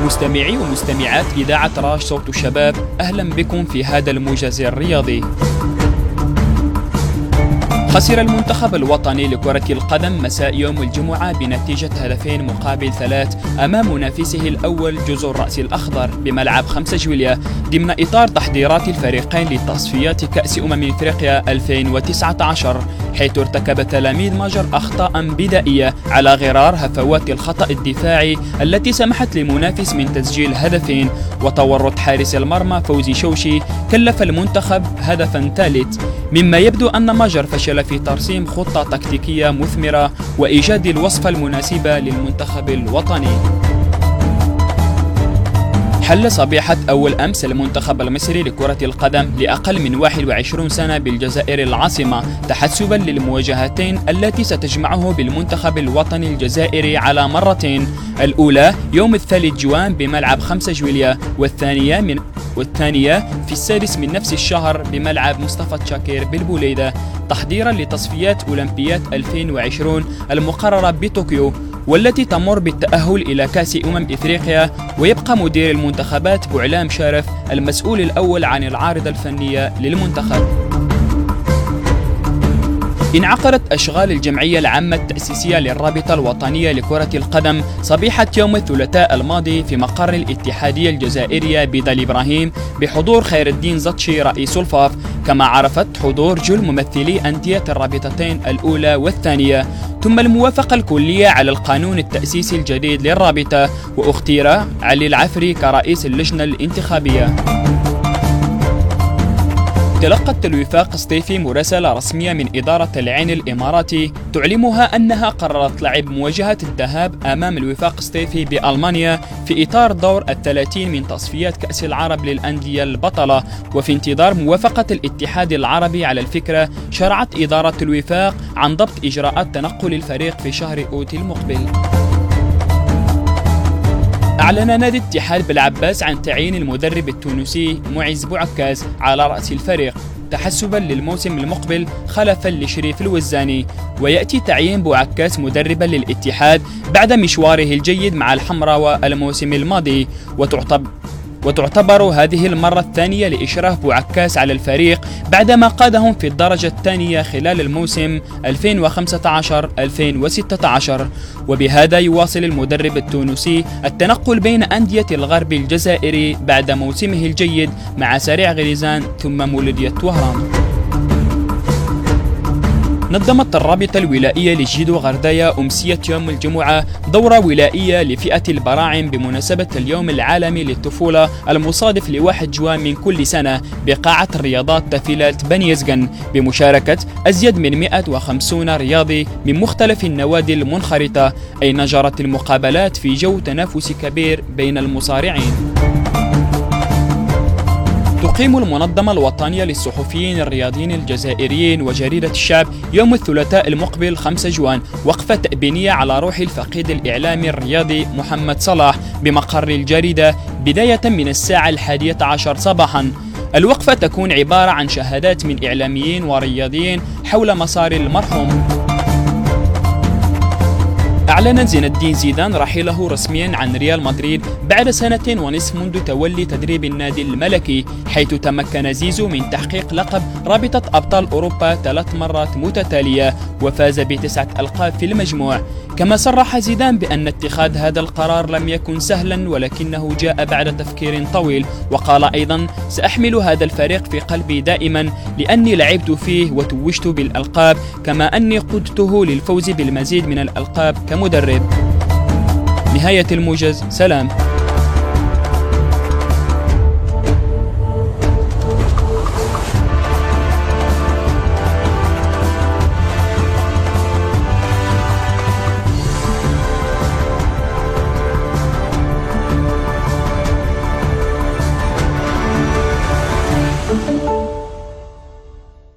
مستمعي ومستمعات إذاعة راج صوت الشباب، أهلا بكم في هذا الموجز الرياضي. خسر المنتخب الوطني لكرة القدم مساء يوم الجمعة بنتيجة 2-3 أمام منافسه الأول جزر الرأس الأخضر بملعب 5 جويلية ضمن إطار تحضيرات الفريقين لتصفيات كأس إفريقيا 2019، حيث ارتكب تلاميذ ماجر أخطاء بدائية على غرار هفوات الخطأ الدفاعي التي سمحت للمنافس من تسجيل هدفين، وتورط حارس المرمى فوزي شوشي كلف المنتخب هدفا ثالث، مما يبدو أن ماجر فشل في ترسيم خطة تكتيكية مثمرة وإيجاد الوصفة المناسبة للمنتخب الوطني. حل صبيحة أول أمس المنتخب المصري لكرة القدم لأقل من 21 سنة بالجزائر العاصمة تحسبا للمواجهتين التي ستجمعه بالمنتخب الوطني الجزائري على مرتين، الأولى يوم 3 جوان بملعب 5 جويلية، والثانية في 6 من نفس الشهر بملعب مصطفى تشاكير بالبوليدة، تحضيرا لتصفيات أولمبياد 2020 المقررة بطوكيو والتي تمر بالتأهل إلى كأس إفريقيا. ويبقى مدير المنتخبات بوعلام شارف المسؤول الأول عن العارضة الفنية للمنتخب. انعقدت أشغال الجمعية العامة التأسيسية للرابطة الوطنية لكرة القدم صبيحة يوم الثلاثاء الماضي في مقر الاتحادية الجزائرية بدال إبراهيم بحضور خير الدين زطشي رئيس الفاف، كما عرفت حضور جل ممثلي أندية الرابطتين الأولى والثانية، ثم الموافقة الكلية على القانون التأسيسي الجديد للرابطة، واختير علي العفري كرئيس اللجنة الانتخابية. تلقت الوفاق سطيفي مراسلة رسمية من إدارة العين الإماراتي تعلمها أنها قررت لعب مواجهة الذهاب أمام الوفاق سطيفي بألمانيا في إطار دور 30 من تصفيات كأس العرب للأندية البطلة، وفي انتظار موافقة الاتحاد العربي على الفكرة شرعت إدارة الوفاق عن ضبط إجراءات تنقل الفريق في شهر أوت المقبل. أعلن نادي اتحاد بالعباس عن تعيين المدرب التونسي معز بوعكاز على رأس الفريق تحسبا للموسم المقبل خلفا لشريف الوزاني، ويأتي تعيين بوعكاز مدربا للاتحاد بعد مشواره الجيد مع الحمراء الموسم الماضي، وتعتبر هذه المرة الثانية لإشراف بوعكاز على الفريق بعدما قادهم في الدرجة الثانية خلال الموسم 2015-2016. وبهذا يواصل المدرب التونسي التنقل بين أندية الغرب الجزائري بعد موسمه الجيد مع سريع غريزان ثم مولودية وهران. نظمت الرابطة الولائية لجيدو غردايا أمسية يوم الجمعة دورة ولائية لفئة البراعم بمناسبة اليوم العالمي للطفولة المصادف ل1 جوان من كل سنة بقاعة الرياضات تافيلات بني يزغن بمشاركة أزيد من 150 رياضي من مختلف النوادي المنخرطة، أين جرت المقابلات في جو تنافسي كبير بين المصارعين. تقيم المنظمة الوطنية للصحفيين الرياضيين الجزائريين وجريدة الشعب يوم الثلاثاء المقبل 5 جوان وقفة تأبينية على روح الفقيد الإعلامي الرياضي محمد صلاح بمقر الجريدة بداية من الساعة 11 صباحا. الوقفة تكون عبارة عن شهادات من إعلاميين ورياضيين حول مسار المرحوم. أعلن زين الدين زيدان رحيله رسميا عن ريال مدريد بعد 1.5 سنة منذ تولي تدريب النادي الملكي، حيث تمكن زيزو من تحقيق لقب رابطة أبطال أوروبا 3 مرات متتالية وفاز ب9 ألقاب في المجموع. كما صرح زيدان بأن اتخاذ هذا القرار لم يكن سهلا ولكنه جاء بعد تفكير طويل، وقال أيضا: سأحمل هذا الفريق في قلبي دائما لأني لعبت فيه وتوجت بالألقاب، كما أني قدته للفوز بالمزيد من الألقاب كمدرب. نهاية الموجز، سلام.